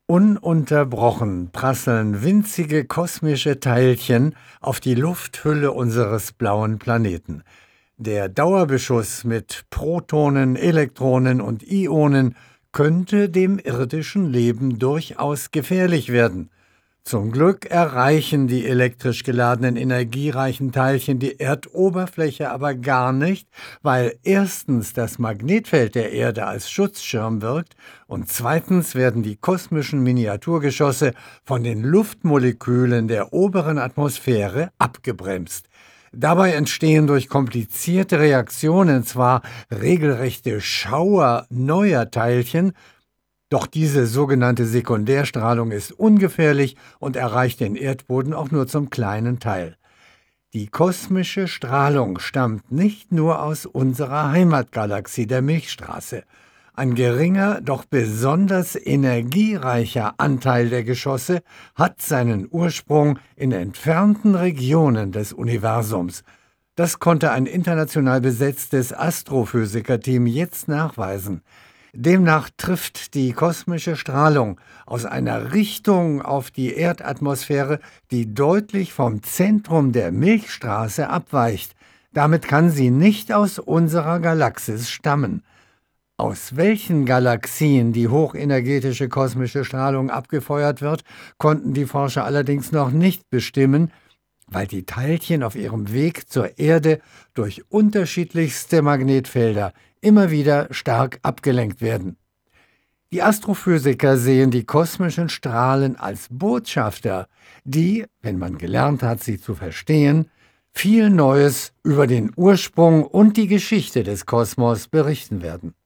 Ununterbrochen prasseln winzige kosmische Teilchen auf die Lufthülle unseres blauen Planeten. Der Dauerbeschuss mit Protonen, Elektronen und Ionen könnte dem irdischen Leben durchaus gefährlich werden. Zum Glück erreichen die elektrisch geladenen energiereichen Teilchen die Erdoberfläche aber gar nicht, weil erstens das Magnetfeld der Erde als Schutzschirm wirkt und zweitens werden die kosmischen Miniaturgeschosse von den Luftmolekülen der oberen Atmosphäre abgebremst. Dabei entstehen durch komplizierte Reaktionen zwar regelrechte Schauer neuer Teilchen, doch diese sogenannte Sekundärstrahlung ist ungefährlich und erreicht den Erdboden auch nur zum kleinen Teil. Die kosmische Strahlung stammt nicht nur aus unserer Heimatgalaxie, der Milchstraße. Ein geringer, doch besonders energiereicher Anteil der Geschosse hat seinen Ursprung in entfernten Regionen des Universums. Das konnte ein international besetztes Astrophysikerteam jetzt nachweisen. Demnach trifft die kosmische Strahlung aus einer Richtung auf die Erdatmosphäre, die deutlich vom Zentrum der Milchstraße abweicht. Damit kann sie nicht aus unserer Galaxis stammen. Aus welchen Galaxien die hochenergetische kosmische Strahlung abgefeuert wird, konnten die Forscher allerdings noch nicht bestimmen, weil die Teilchen auf ihrem Weg zur Erde durch unterschiedlichste Magnetfelder immer wieder stark abgelenkt werden. Die Astrophysiker sehen die kosmischen Strahlen als Botschafter, die, wenn man gelernt hat, sie zu verstehen, viel Neues über den Ursprung und die Geschichte des Kosmos berichten werden.